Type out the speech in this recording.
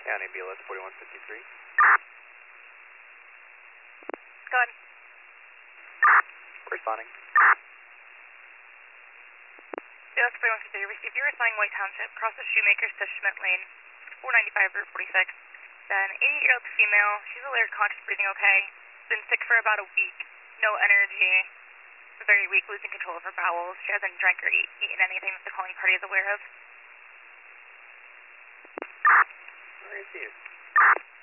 County BLS 4153. Go ahead. Responding. BLS 4153, received you responding White Township, cross the Shoemakers to Schmidt Lane, 495 Route 46. Then 88-year-old female, she's alert, conscious, breathing okay. Been sick for about a week, no energy, very weak, losing control of her bowels. She hasn't drank or eaten anything that the calling party is aware of. Where is he?